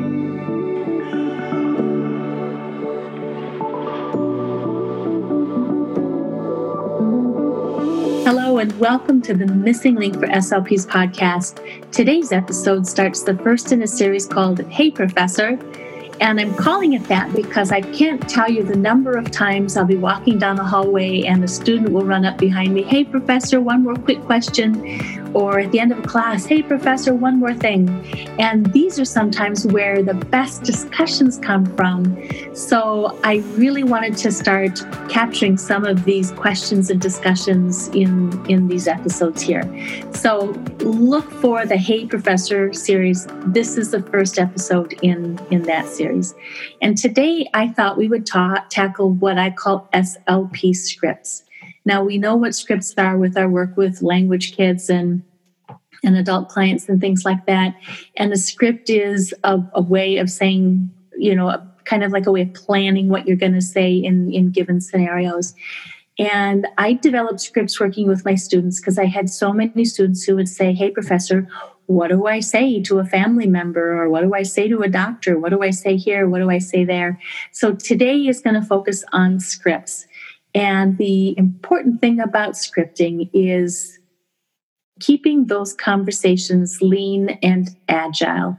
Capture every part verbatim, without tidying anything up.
Hello and welcome to the Missing Link for S L Ps podcast. Today's episode starts the first in a series called Hey Professor, and I'm calling it that because I can't tell you the number of times I'll be walking down the hallway and a student will run up behind me, Hey Professor, one more quick question, or at the end of a class, Hey Professor, one more thing. And these are sometimes where the best discussions come from. So I really wanted to start capturing some of these questions and discussions in, in these episodes here. So look for the Hey Professor series. This is the first episode in, in that series. And today I thought we would ta- tackle what I call S L P scripts. Now, we know what scripts are with our work with language kids and, and adult clients and things like that. And a script is a, a way of saying, you know, a, kind of like a way of planning what you're going to say in, in given scenarios. And I developed scripts working with my students because I had so many students who would say, Hey, Professor, what do I say to a family member? Or what do I say to a doctor? What do I say here? What do I say there? So today is going to focus on scripts. And the important thing about scripting is keeping those conversations lean and agile,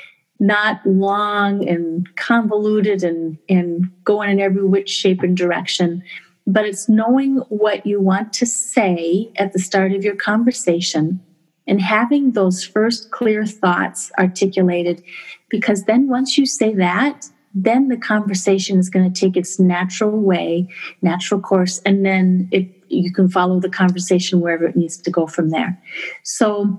not long and convoluted and, and going in every which shape and direction, but it's knowing what you want to say at the start of your conversation and having those first clear thoughts articulated, because then once you say that, then the conversation is going to take its natural way, natural course, and then it, you can follow the conversation wherever it needs to go from there. So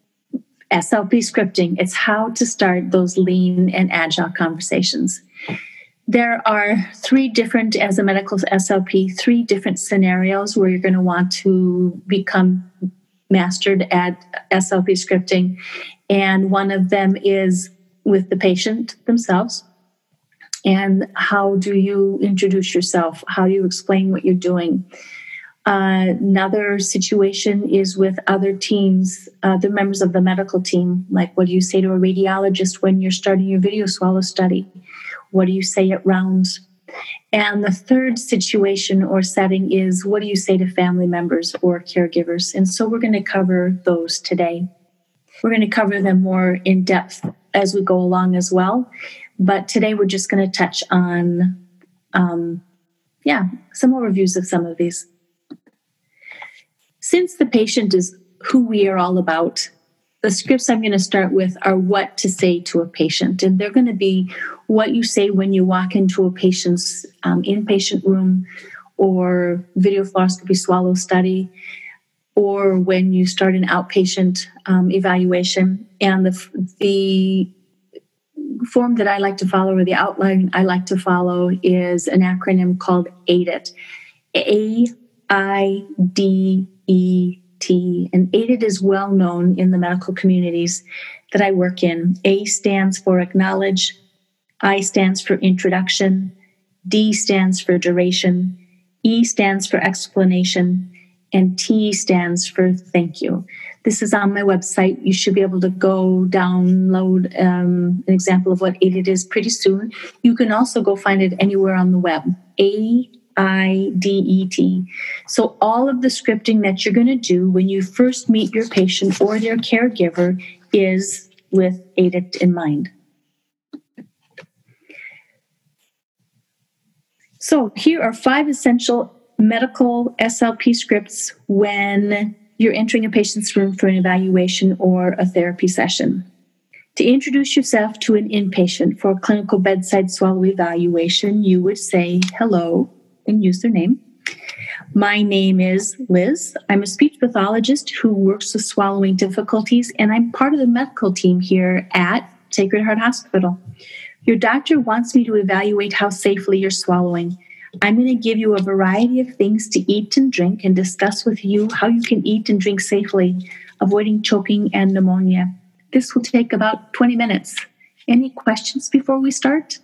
S L P scripting, it's how to start those lean and agile conversations. There are three different, as a medical S L P, three different scenarios where you're going to want to become mastered at S L P scripting. And one of them is with the patient themselves. And how do you introduce yourself? How do you explain what you're doing? Uh, another situation is with other teams, uh, the members of the medical team. Like, what do you say to a radiologist when you're starting your video swallow study? What do you say at rounds? And the third situation or setting is, what do you say to family members or caregivers? And so we're going to cover those today. We're going to cover them more in depth as we go along as well. But today we're just going to touch on, um, yeah, some overviews of some of these. Since the patient is who we are all about, the scripts I'm going to start with are what to say to a patient. And they're going to be what you say when you walk into a patient's um, inpatient room or video fluoroscopy swallow study, or when you start an outpatient um, evaluation. And the, the form that I like to follow, or the outline I like to follow, is an acronym called A I D E T. A I D E T. And A I D E T is well known in the medical communities that I work in. A stands for acknowledge, I stands for introduction, D stands for duration, E stands for explanation, and T stands for thank you. This is on my website. You should be able to go download um, an example of what A I D E T is pretty soon. You can also go find it anywhere on the web. A I D E T. So all of the scripting that you're going to do when you first meet your patient or their caregiver is with A I D E T in mind. So here are five essential medical S L P scripts when you're entering a patient's room for an evaluation or a therapy session. To introduce yourself to an inpatient for a clinical bedside swallow evaluation, you would say hello and use their name. My name is Liz. I'm a speech pathologist who works with swallowing difficulties, and I'm part of the medical team here at Sacred Heart Hospital. Your doctor wants me to evaluate how safely you're swallowing. I'm going to give you a variety of things to eat and drink and discuss with you how you can eat and drink safely, avoiding choking and pneumonia. This will take about twenty minutes. Any questions before we start?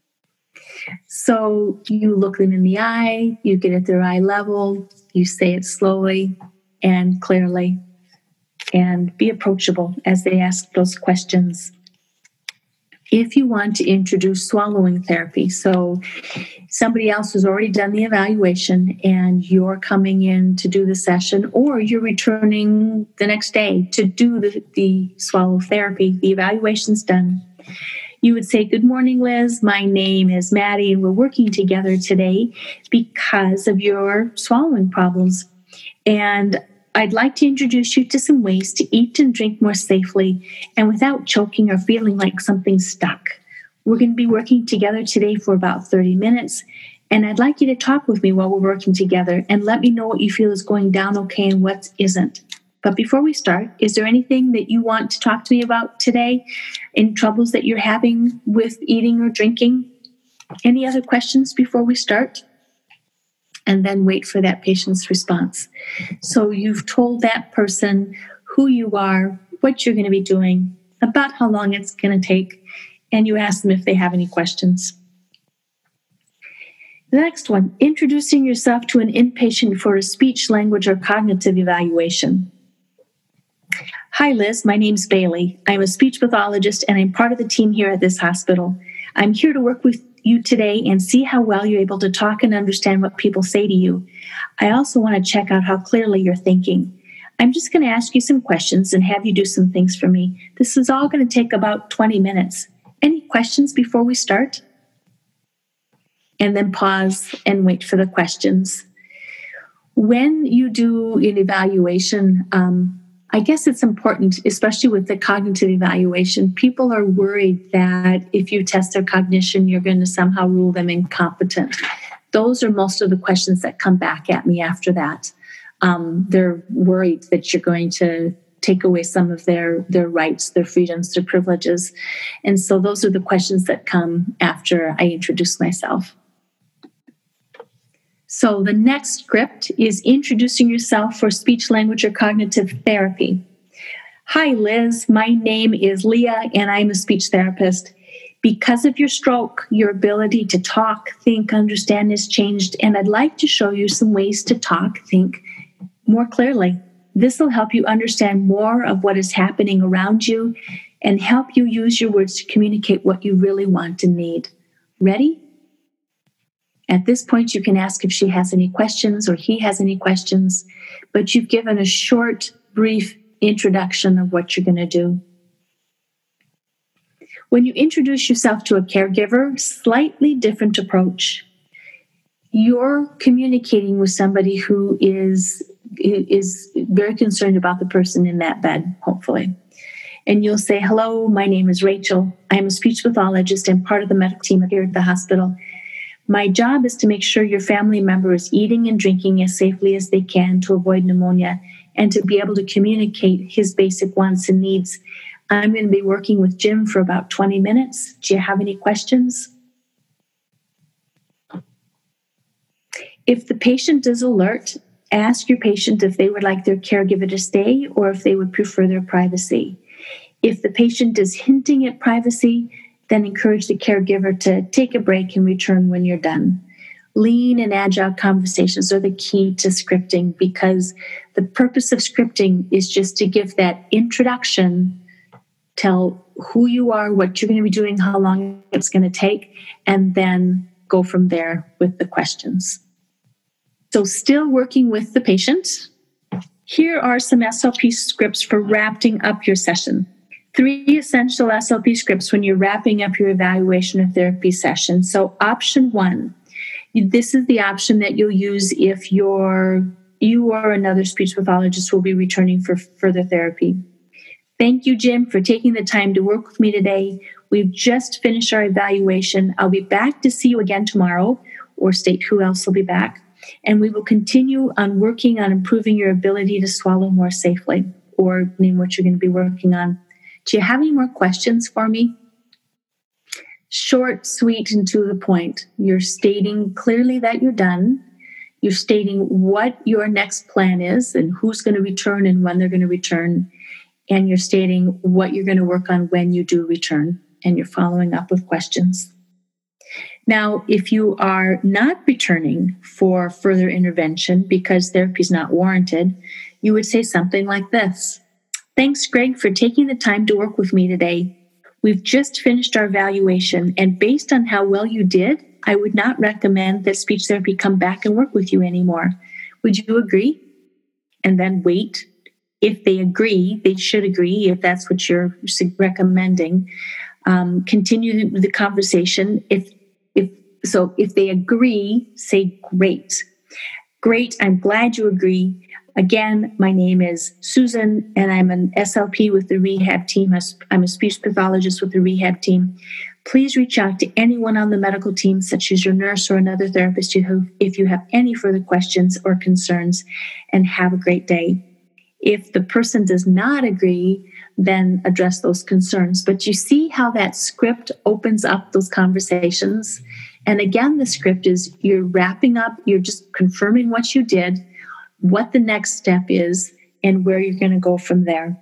So you look them in the eye, you get at their eye level, you say it slowly and clearly, and be approachable as they ask those questions. if you want to introduce swallowing therapy. So somebody else has already done the evaluation and you're coming in to do the session, or you're returning the next day to do the, the swallow therapy. The evaluation's done. You would say, "Good morning, Liz. My name is Maddie, and we're working together today because of your swallowing problems. And I'd like to introduce you to some ways to eat and drink more safely and without choking or feeling like something's stuck. We're going to be working together today for about thirty minutes, and I'd like you to talk with me while we're working together and let me know what you feel is going down okay and what isn't. But before we start, is there anything that you want to talk to me about today? Any troubles that you're having with eating or drinking? Any other questions before we start?" And then wait for that patient's response. So you've told that person who you are, what you're going to be doing, about how long it's going to take, and you ask them if they have any questions. The next one, introducing yourself to an inpatient for a speech, language, or cognitive evaluation. "Hi, Liz. My name's Bailey. I'm a speech pathologist, and I'm part of the team here at this hospital. I'm here to work with you today and see how well you're able to talk and understand what people say to you. I also want to check out how clearly you're thinking. I'm just going to ask you some questions and have you do some things for me. This is all going to take about twenty minutes. Any questions before we start?" And then pause and wait for the questions. When you do an evaluation, um, I guess it's important, especially with the cognitive evaluation, people are worried that if you test their cognition, you're going to somehow rule them incompetent. Those are most of the questions that come back at me after that. Um, they're worried that you're going to take away some of their, their rights, their freedoms, their privileges. And so those are the questions that come after I introduce myself. So the next script is introducing yourself for speech, language, or cognitive therapy. "Hi, Liz. My name is Leah, and I'm a speech therapist. Because of your stroke, your ability to talk, think, understand has changed, and I'd like to show you some ways to talk, think more clearly. This will help you understand more of what is happening around you and help you use your words to communicate what you really want and need. Ready?" At this point, you can ask if she has any questions or he has any questions, but you've given a short, brief introduction of what you're going to do. When you introduce yourself to a caregiver, slightly different approach. You're communicating with somebody who is, is very concerned about the person in that bed, hopefully. And you'll say, "Hello, my name is Rachel. I'm a speech pathologist and part of the medical team here at the hospital. My job is to make sure your family member is eating and drinking as safely as they can to avoid pneumonia and to be able to communicate his basic wants and needs. I'm going to be working with Jim for about twenty minutes. Do you have any questions?" If the patient is alert, ask your patient if they would like their caregiver to stay or if they would prefer their privacy. If the patient is hinting at privacy, then encourage the caregiver to take a break and return when you're done. Lean and agile conversations are the key to scripting because the purpose of scripting is just to give that introduction, tell who you are, what you're going to be doing, how long it's going to take, and then go from there with the questions. So still working with the patient, here are some S L P scripts for wrapping up your session. Three essential S L P scripts when you're wrapping up your evaluation or therapy session. So option one, this is the option that you'll use if you're, you or another speech pathologist will be returning for further therapy. "Thank you, Jim, for taking the time to work with me today. We've just finished our evaluation. I'll be back to see you again tomorrow," or state who else will be back. "And we will continue on working on improving your ability to swallow more safely," or name what you're going to be working on. "Do you have any more questions for me?" Short, sweet, and to the point. You're stating clearly that you're done. You're stating what your next plan is and who's going to return and when they're going to return. And you're stating what you're going to work on when you do return. And you're following up with questions. Now, if you are not returning for further intervention because therapy is not warranted, you would say something like this. "Thanks, Greg, for taking the time to work with me today. We've just finished our evaluation, and based on how well you did, I would not recommend that speech therapy come back and work with you anymore. Would you agree? And then wait. If they agree, they should agree if that's what you're recommending. Um, continue the conversation. If if so, if they agree, say great. Great, I'm glad you agree. Again, my name is Susan, and I'm an S L P with the rehab team. I'm a speech pathologist with the rehab team. Please reach out to anyone on the medical team, such as your nurse or another therapist, if you have any further questions or concerns, and have a great day. If the person does not agree, then address those concerns. But you see how that script opens up those conversations? And again, the script is you're wrapping up, you're just confirming what you did, what the next step is, and where you're going to go from there.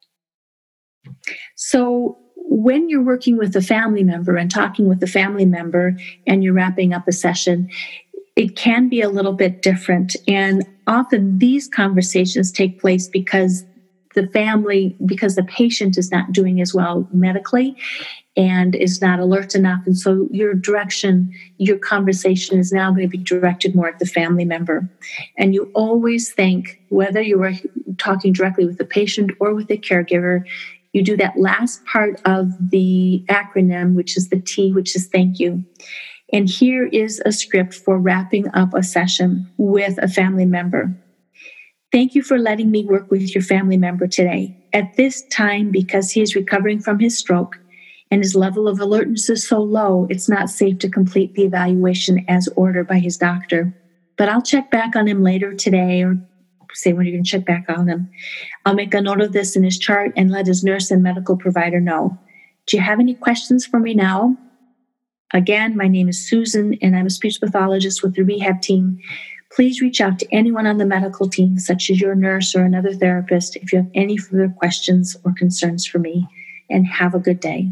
So when you're working with a family member and talking with a family member and you're wrapping up a session, it can be a little bit different. And often these conversations take place because the family, because the patient is not doing as well medically and is not alert enough. And so your direction, your conversation is now going to be directed more at the family member. And you always think, whether you are talking directly with the patient or with the caregiver, you do that last part of the acronym, which is the T, which is thank you. And here is a script for wrapping up a session with a family member. Thank you for letting me work with your family member today. At this time, because he is recovering from his stroke and his level of alertness is so low, it's not safe to complete the evaluation as ordered by his doctor. But I'll check back on him later today, or say when you're going to check back on him. I'll make a note of this in his chart and let his nurse and medical provider know. Do you have any questions for me now? Again, my name is Susan, and I'm a speech pathologist with the rehab team. Please reach out to anyone on the medical team, such as your nurse or another therapist, if you have any further questions or concerns for me, and have a good day.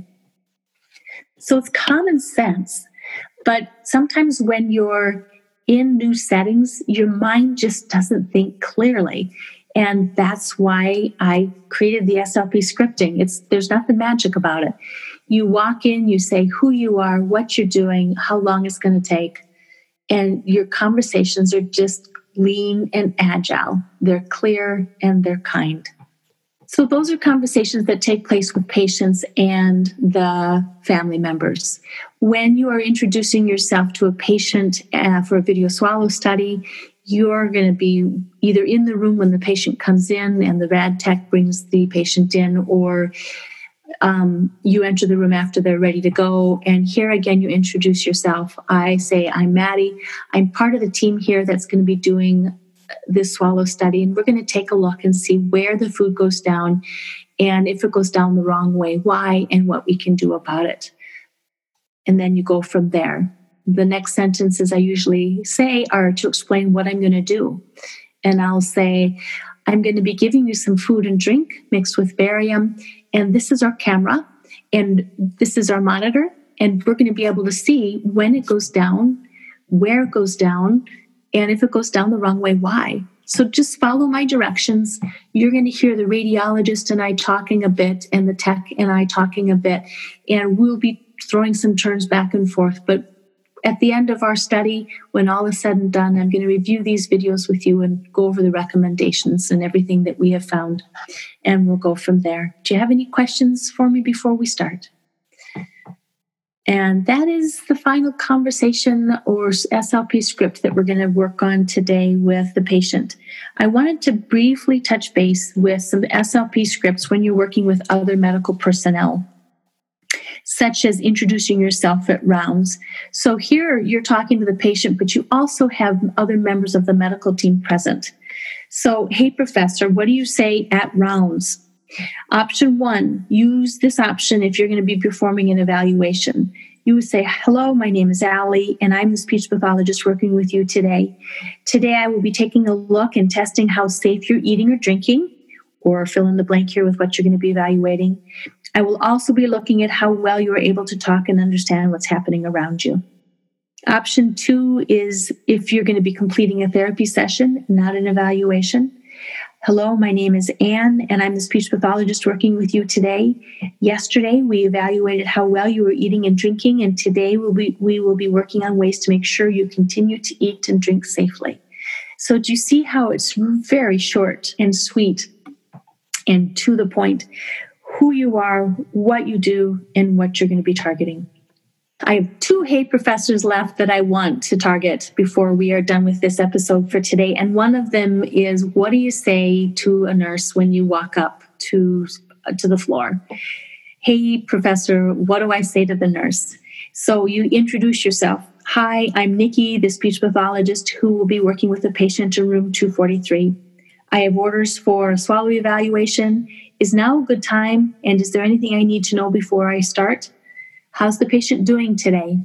So it's common sense, but sometimes when you're in new settings, your mind just doesn't think clearly. And that's why I created the S L P scripting. It's there's nothing magic about it. You walk in, you say who you are, what you're doing, how long it's going to take. And your conversations are just lean and agile. They're clear and they're kind. So those are conversations that take place with patients and the family members. When you are introducing yourself to a patient uh, for a video swallow study, you're going to be either in the room when the patient comes in and the rad tech brings the patient in, or Um, you enter the room after they're ready to go. And here again, you introduce yourself. I say, I'm Maddie. I'm part of the team here that's going to be doing this swallow study. And we're going to take a look and see where the food goes down. And if it goes down the wrong way, why, and what we can do about it. And then you go from there. The next sentences I usually say are to explain what I'm going to do. And I'll say, I'm going to be giving you some food and drink mixed with barium. And this is our camera, and this is our monitor, and we're going to be able to see when it goes down, where it goes down, and if it goes down the wrong way, why. So just follow my directions. You're going to hear the radiologist and I talking a bit, and the tech and I talking a bit, and we'll be throwing some turns back and forth. But at the end of our study, when all is said and done, I'm going to review these videos with you and go over the recommendations and everything that we have found, and we'll go from there. Do you have any questions for me before we start? And that is the final conversation or S L P script that we're going to work on today with the patient. I wanted to briefly touch base with some S L P scripts when you're working with other medical personnel, such as introducing yourself at rounds. So here you're talking to the patient, but you also have other members of the medical team present. So, hey, professor, what do you say at rounds? Option one, use this option if you're going to be performing an evaluation. You would say, hello, my name is Allie, and I'm the speech pathologist working with you today. Today I will be taking a look and testing how safe you're eating or drinking, or fill in the blank here with what you're going to be evaluating. I will also be looking at how well you are able to talk and understand what's happening around you. Option two is if you're going to be completing a therapy session, not an evaluation. Hello, my name is Anne, and I'm the speech pathologist working with you today. Yesterday, we evaluated how well you were eating and drinking, and today we'll be, we will be working on ways to make sure you continue to eat and drink safely. So do you see how it's very short and sweet and to the point, who you are, what you do, and what you're going to be targeting? I have two Hey Professors left that I want to target before we are done with this episode for today. And one of them is, what do you say to a nurse when you walk up to, to the floor? Hey, Professor, what do I say to the nurse? So you introduce yourself. Hi, I'm Nikki, the speech pathologist who will be working with a patient in room two forty-three. I have orders for a swallow evaluation. Is now a good time? And is there anything I need to know before I start? How's the patient doing today?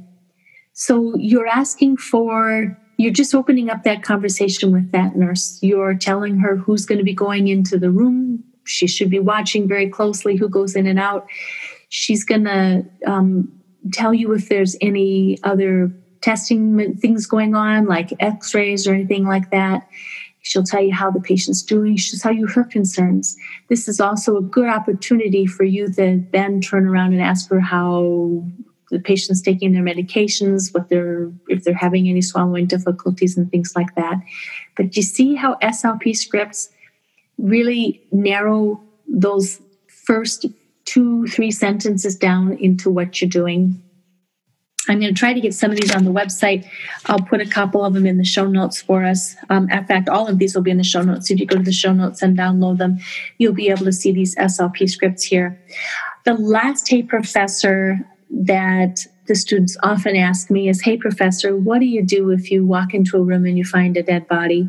So you're asking for, you're just opening up that conversation with that nurse. You're telling her who's going to be going into the room. She should be watching very closely who goes in and out. She's going to um, tell you if there's any other testing things going on, like x-rays or anything like that. She'll tell you how the patient's doing. She'll tell you her concerns. This is also a good opportunity for you to then turn around and ask her how the patient's taking their medications, what they're, if they're having any swallowing difficulties and things like that. But you see how S L P scripts really narrow those first two, three sentences down into what you're doing. I'm going to try to get some of these on the website. I'll put a couple of them in the show notes for us. Um, in fact, all of these will be in the show notes. If you go to the show notes and download them, you'll be able to see these S L P scripts here. The last Hey Professor that the students often ask me is, hey, Professor, what do you do if you walk into a room and you find a dead body?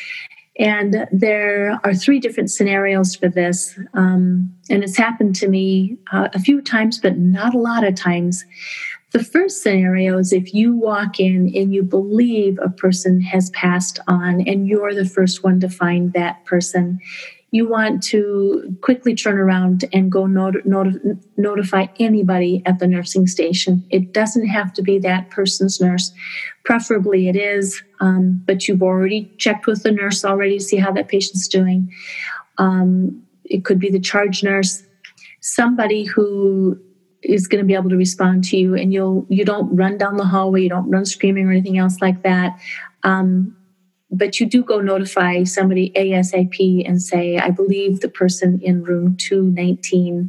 And there are three different scenarios for this. Um, and it's happened to me uh, a few times, but not a lot of times. The first scenario is if you walk in and you believe a person has passed on and you're the first one to find that person. You want to quickly turn around and go not- not- notify anybody at the nursing station. It doesn't have to be that person's nurse. Preferably it is, um, but you've already checked with the nurse already to see how that patient's doing. Um, it could be the charge nurse, somebody who is going to be able to respond to you, and you'll you don't run down the hallway, you don't run screaming or anything else like that. Um, but you do go notify somebody ASAP and say, I believe the person in room two nineteen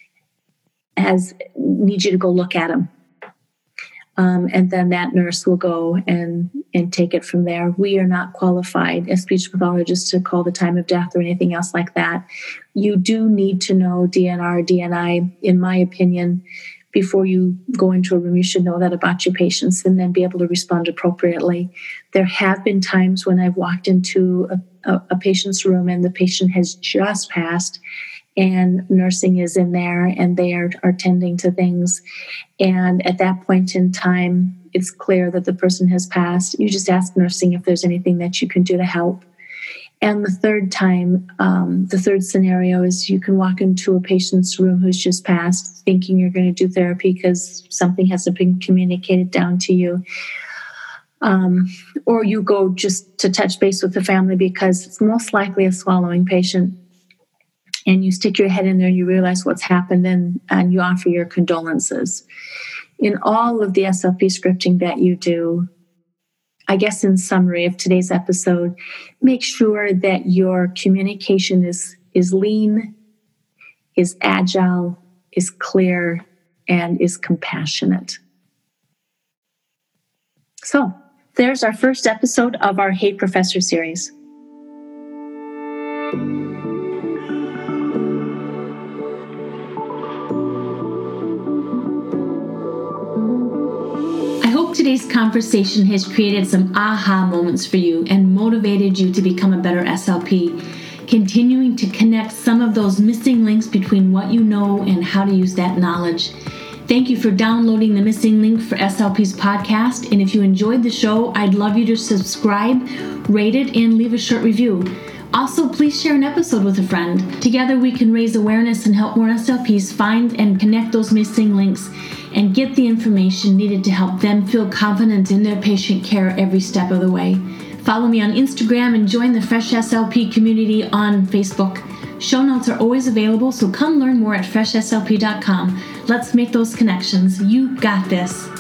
has needs you to go look at him. Um, and then that nurse will go and, and take it from there. We are not qualified as speech pathologists to call the time of death or anything else like that. You do need to know D N R, D N I, in my opinion, before you go into a room. You should know that about your patients and then be able to respond appropriately. There have been times when I've walked into a, a, a patient's room and the patient has just passed and nursing is in there and they are, are tending to things. And at that point in time, it's clear that the person has passed. You just ask nursing if there's anything that you can do to help. And the third time, um, the third scenario is you can walk into a patient's room who's just passed thinking you're going to do therapy because something hasn't been communicated down to you. Um, or you go just to touch base with the family because it's most likely a swallowing patient. And you stick your head in there and you realize what's happened and, and you offer your condolences. In all of the S L P scripting that you do, I guess in summary of today's episode, make sure that your communication is, is lean, is agile, is clear, and is compassionate. So there's our first episode of our Hey Professor series. Today's conversation has created some aha moments for you and motivated you to become a better S L P, continuing to connect some of those missing links between what you know and how to use that knowledge. Thank you for downloading the missing link for S L P's podcast, and if you enjoyed the show, I'd love you to subscribe, rate it, and leave a short review. Also, please share an episode with a friend. Together we can raise awareness and help more S L Ps find and connect those missing links and get the information needed to help them feel confident in their patient care every step of the way. Follow me on Instagram and join the Fresh S L P community on Facebook. Show notes are always available, so come learn more at fresh S L P dot com. Let's make those connections. You got this.